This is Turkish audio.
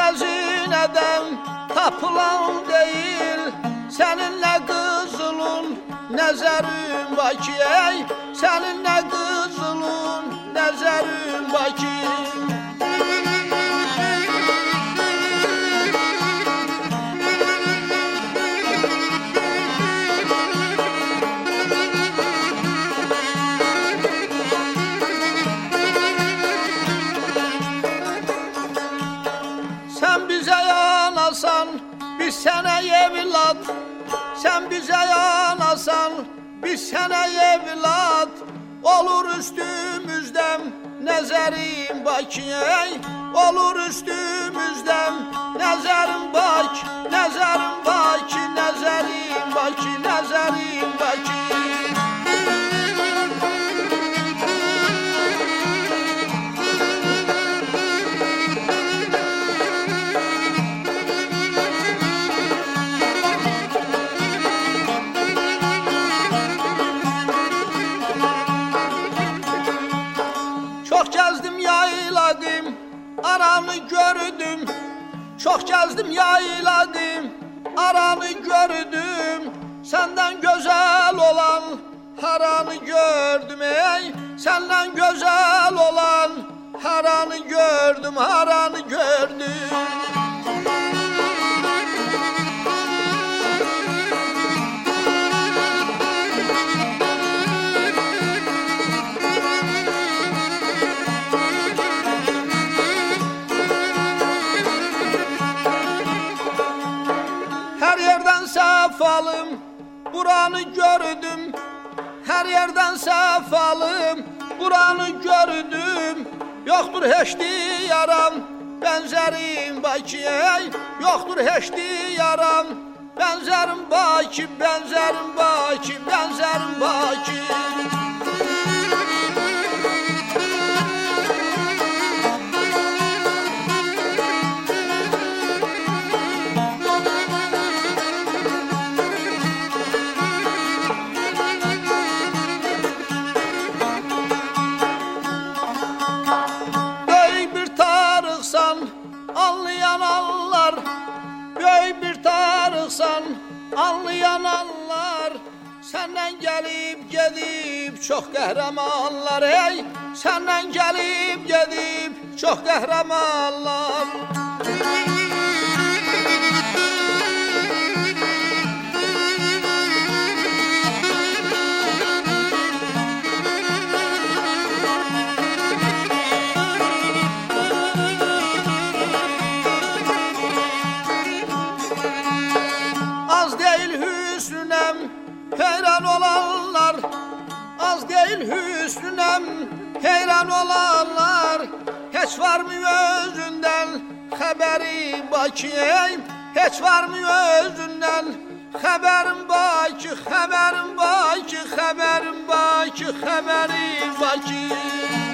xəzinədən tapılan deyil, səninlə qızılın nəzərin var ki, ey, səninlə qızılın nəzərin var ki. Sen bize yanasan, biz sana evlat. Sen bize yanasan, biz sana evlat. Olur üstümüzden nezerin bak, ey, olur üstümüzden nezerin bak, nezerin bak, nezerin bak, nezerin bak. Çok gezdim yayladım, aranı gördüm. Çok gezdim yayladım, aranı gördüm. Senden güzel olan haranı gördüm, ey. Senden güzel olan haranı gördüm, haranı gördüm. Her yerden sefalım, buranı gördüm. Her yerden sefalım, buranı gördüm. Yoktur heç yaram, benzerim baki, ey. Yoktur heç yaram, benzerim baki, benzerim baki, benzerim baki. Anlayan anlar, böyük bir tarıqsan, anlayan anlar. Senden gelip gedib çox qəhrəmanlar, ey. Senden gelip gedib çox qəhrəmanlar. Az değil hüsnünem heyran olanlar, az değil hüsnünem heyran olanlar. Hiç var mı özünden haberim baki, ey. Hiç var mı özünden haberim baki, haberim baki, haberim baki, haberim baki.